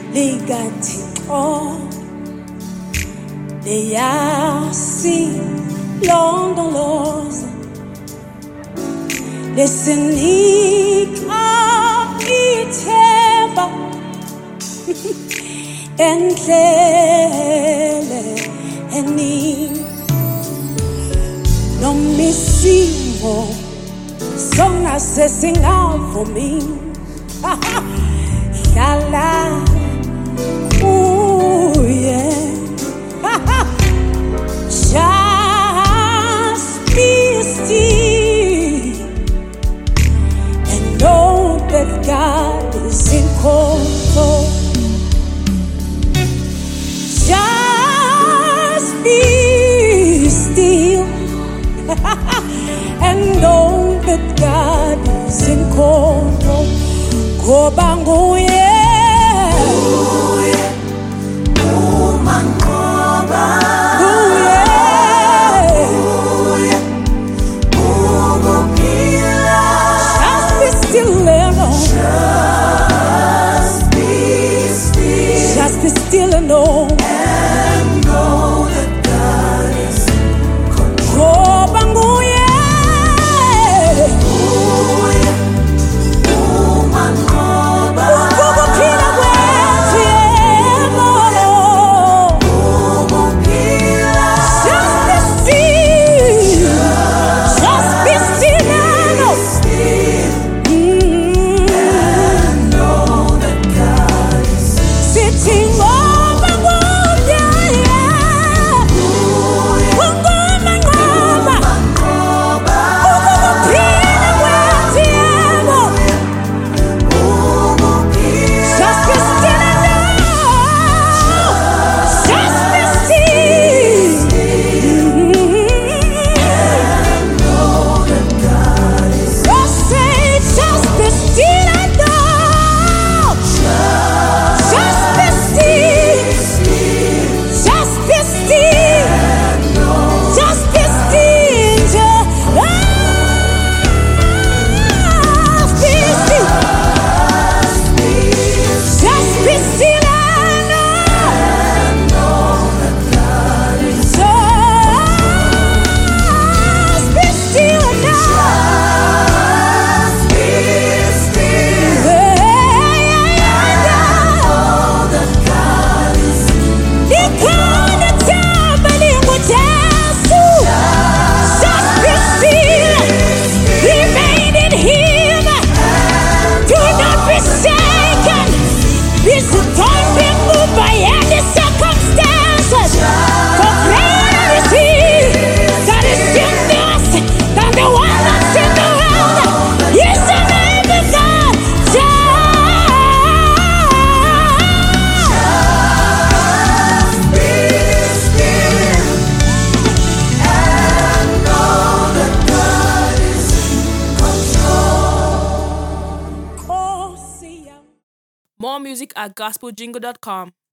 likaThixo liyasilondoloza lisinika ithemba endleleni noma isimo songase singavumi hlala kuye just be still and know that God is in control. Just be still and know that God is in control. Ngoba nguye umanqoba just be still and know. Just be still and know. That God is Ngoba nguye umanqoba ukuphila kwethu yebo. Just be still. Just be still and know. Sitting over nguye ungumanqoba ukuphila kwethu yebo. Just be still and know. Just be still. Oh, say, just be still and know. Just be still. Just be still. Just be still. Just be still and know. Just be still and know. Ikhona ithemba linguJesu. Just be still. Remain in Him. Do not be shaken. Don't be moved by any circumstances. For greater is He that is in us than the one that's in the world. He's the name of God. More music at gospeljingle.com.